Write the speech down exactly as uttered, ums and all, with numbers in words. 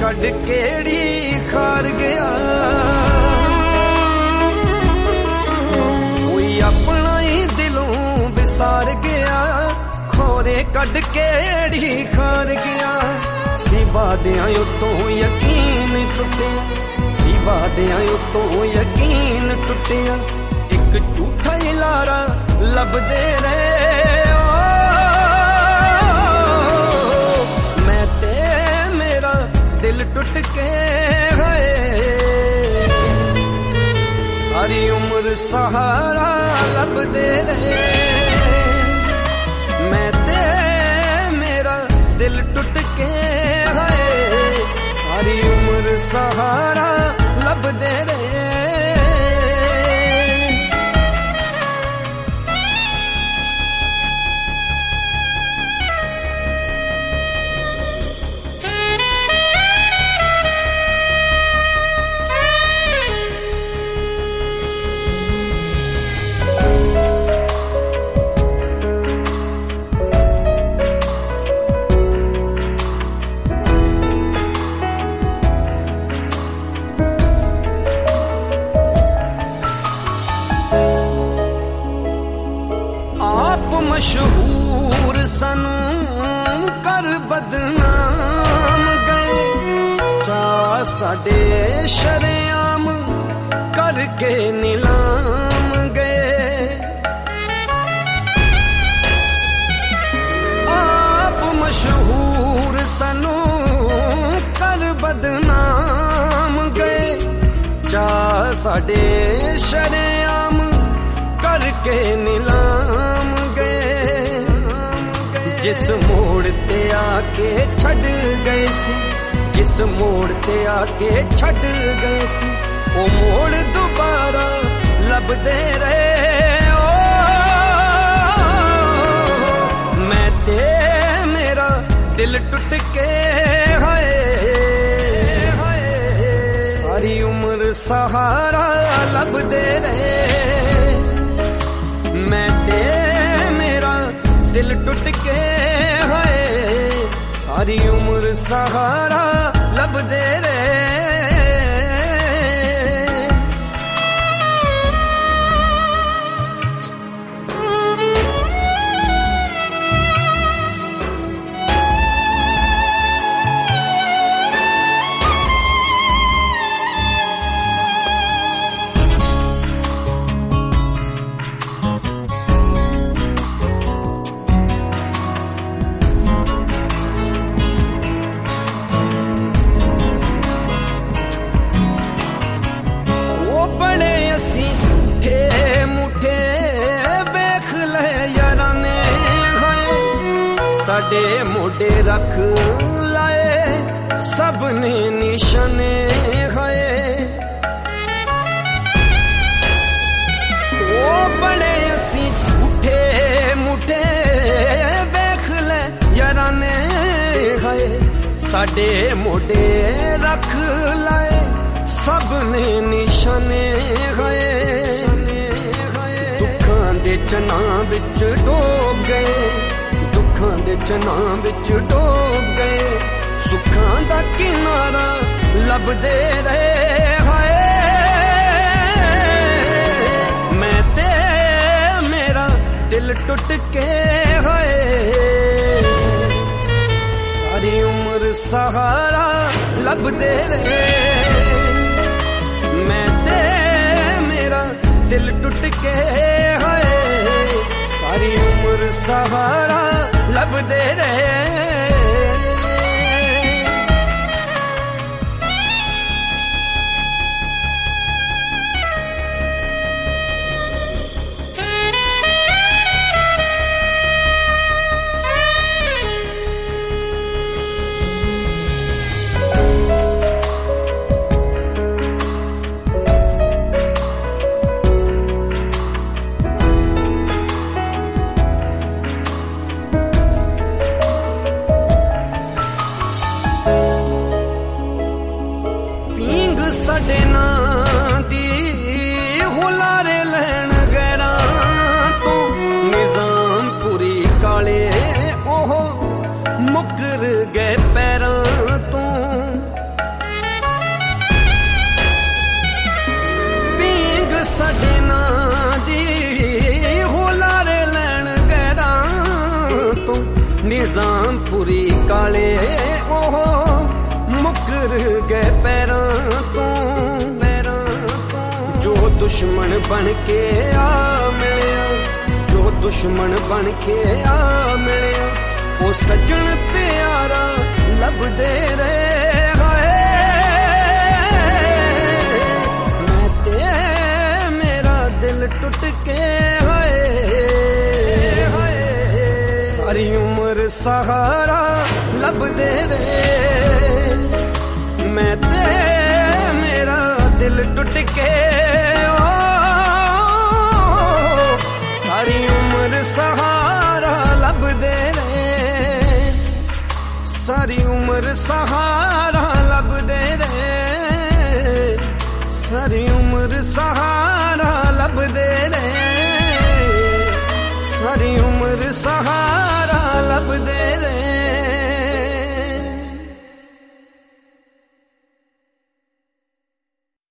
कड केड़ी खार गया कोई अपना ही दिलों विसार गया खोरे कड केड़ी खार गया सिवा दियां उतों यकीन टुटिया सिवा दियां उतों यकीन टुटिया एक झूठा ही लारा लभदे रहे मैं ते मेरा दिल टुट के गए सारी उम्र सहारा लभदे रहे मैं ते मेरा दिल टुट के गए सारी उम्र सहारा लभदे रहे मशहूर सनू कर बदनाम गए चा साडे शरेआम करके नीलाम गए आप मशहूर सनू कर बदनाम गए चा साडे शरेआम करके नीलाम जिस मोड़ ते आके छड़ गए सी जिस मोड़ ते आके छड़ गए सी ओ मोड़ दोबारा लभदे रहे ओ मैं ते मेरा दिल टुट के गए सारी उम्र सहारा लभदे रहे मैं ते मेरा दिल टुट के है सारी उम्र सहारा लभदे रहे साडे मोडे रख लाए सबने निशाने खाए ओ बड़े असी झूठे मुठे देख ले याराने खाए साडे मोडे रख लाए सबने निशाने खाए दुखां दे चना विच डोब गए दुखां दे चना विच डोब गए सुखां दा किनारा लभदे रहे हाय मैं ते मेरा दिल टुट के हाय सारी उम्र सहारा लभदे रहे मैं ते मेरा दिल टुट के हाय सारी उम्र सहारा लभदे रहे साडे नां दी हुलारे लैन गैरां तो निजाम पूरी काले ओह मुकर गए पैरां तो उतर गए पैरों तो पैरों तो जो दुश्मन बन के आ मिलिया जो दुश्मन बन के आ मिलिया वो सजन प्यारा लब दे रहे मैं ते मेरा दिल टूट के सारी उम्र सहारा लब दे रे मैं ते मेरा दिल टूट के ओ सारी उम्र सहारा लब दे रे सारी उम्र सहारा